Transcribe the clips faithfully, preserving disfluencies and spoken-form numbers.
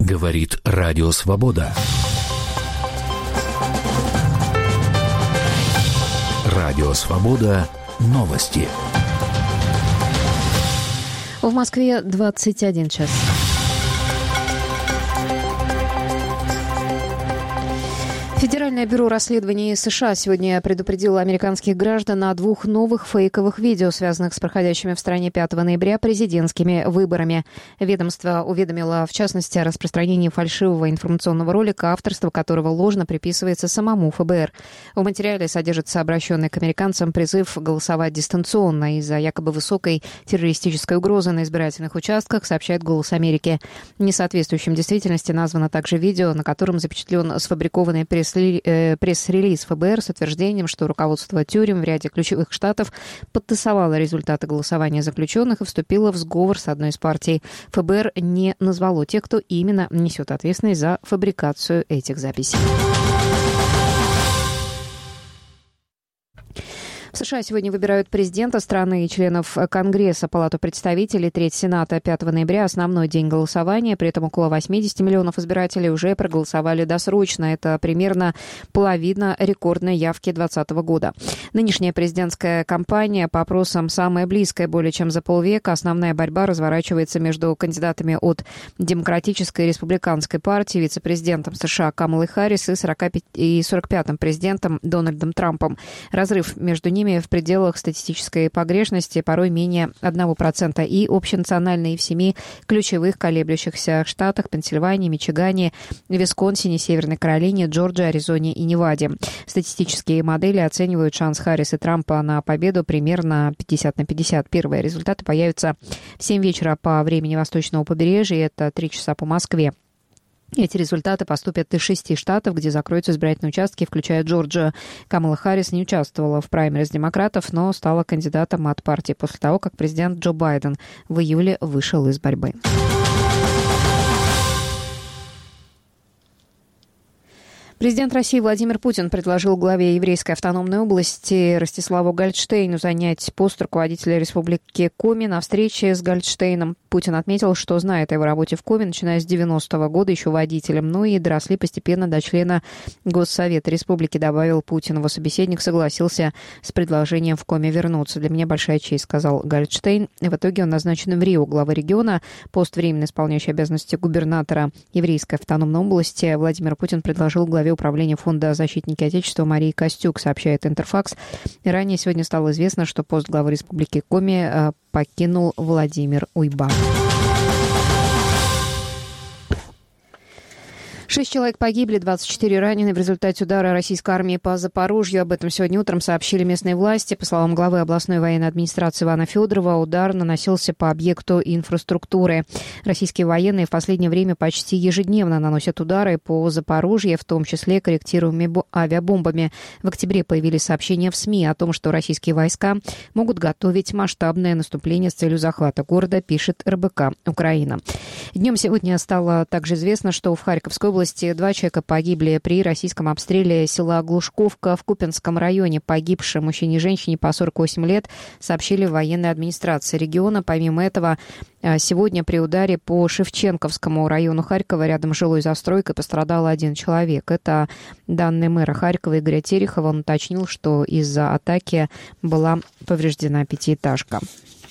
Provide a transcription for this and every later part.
Говорит Радио Свобода. Радио Свобода. Новости. В Москве двадцать один час. Федеральное бюро расследований США сегодня предупредило американских граждан о двух новых фейковых видео, связанных с проходящими в стране пятого ноября президентскими выборами. Ведомство уведомило, в частности, о распространении фальшивого информационного ролика, авторство которого ложно приписывается самому эф бэ эр. В материале содержится обращенный к американцам призыв голосовать дистанционно из-за якобы высокой террористической угрозы на избирательных участках, сообщает «Голос Америки». Несоответствующим действительности названо также видео, на котором запечатлен сфабрикованный пресс пресс-релиз эф бэ эр с утверждением, что руководство тюрем в ряде ключевых штатов подтасовало результаты голосования заключенных и вступило в сговор с одной из партий. эф бэ эр не назвало тех, кто именно несет ответственность за фабрикацию этих записей. В США сегодня выбирают президента страны и членов Конгресса, Палату представителей, треть Сената пятого ноября, основной день голосования. При этом около восемьдесят миллионов избирателей уже проголосовали досрочно. Это примерно половина рекордной явки две тысячи двадцатого года. Нынешняя президентская кампания по опросам самая близкая более чем за полвека. Основная борьба разворачивается между кандидатами от Демократической и Республиканской партии, вице-президентом США Камалой Харрис и сорок пятым президентом Дональдом Трампом. Разрыв между ними в пределах статистической погрешности, порой менее одного процента, и общенациональный в семи ключевых колеблющихся штатах: Пенсильвании, Мичигане, Висконсине, Северной Каролине, Джорджии, Аризоне и Неваде. Статистические модели оценивают шанс Харрис и Трампа на победу примерно пятьдесят на пятьдесят. Первые результаты появятся в семь вечера по времени Восточного побережья, это три часа по Москве. Эти результаты поступят из шести штатов, где закроются избирательные участки, включая Джорджию. Камала Харрис не участвовала в праймериз демократов, но стала кандидатом от партии после того, как президент Джо Байден в июле вышел из борьбы. Президент России Владимир Путин предложил главе еврейской автономной области Ростиславу Гольдштейну занять пост руководителя Республики Коми. На встрече с Гольдштейном Путин отметил, что знает о его работе в Коми, начиная с девяностого года, еще водителем, ну и доросли постепенно до члена Госсовета Республики, добавил Путин. Его собеседник согласился с предложением в Коми вернуться. «Для меня большая честь», — сказал Гольдштейн. В итоге он назначен в Рио главой региона. Пост временно исполняющий обязанности губернатора еврейской автономной области Владимир Путин предложил главе управления Фонда «Защитники Отечества» Марии Костюк, сообщает Интерфакс. Ранее сегодня стало известно, что пост главы Республики Коми покинул Владимир Уйба. Шесть человек погибли, двадцать четыре ранены в результате удара российской армии по Запорожью. Об этом сегодня утром сообщили местные власти. По словам главы областной военной администрации Ивана Федорова, удар наносился по объекту инфраструктуры. Российские военные в последнее время почти ежедневно наносят удары по Запорожью, в том числе корректируемыми авиабомбами. В октябре появились сообщения в СМИ о том, что российские войска могут готовить масштабное наступление с целью захвата города, пишет эр бэ ка «Украина». Днем сегодня стало также известно, что в Харьковской области два человека погибли при российском обстреле села Глушковка в Купинском районе. Погибшим мужчине и женщине по сорок восемь лет сообщили в военной администрации региона. Помимо этого, сегодня при ударе по Шевченковскому району Харькова рядом с жилой застройкой пострадал один человек. Это данные мэра Харькова Игоря Терехова. Он уточнил, что из-за атаки была повреждена пятиэтажка.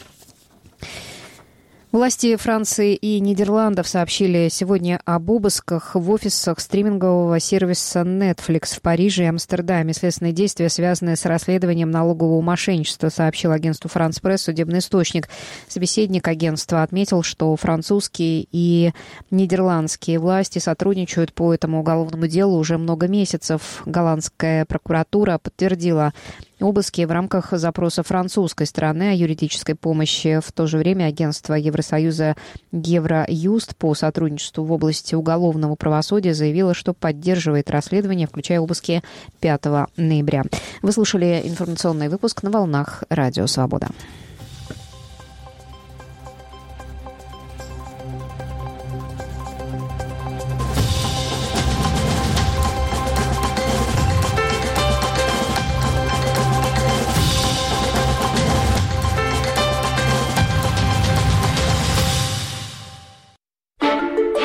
Власти Франции и Нидерландов сообщили сегодня об обысках в офисах стримингового сервиса Netflix в Париже и Амстердаме. Следственные действия, связанные с расследованием налогового мошенничества, сообщил агентству France Press судебный источник. Собеседник агентства отметил, что французские и нидерландские власти сотрудничают по этому уголовному делу уже много месяцев. Голландская прокуратура подтвердила обыски в рамках запроса французской стороны о юридической помощи. В то же время агентство Евросоюза Евроюст по сотрудничеству в области уголовного правосудия заявило, что поддерживает расследование, включая обыски пятого ноября. Вы слушали информационный выпуск на волнах Радио Свобода.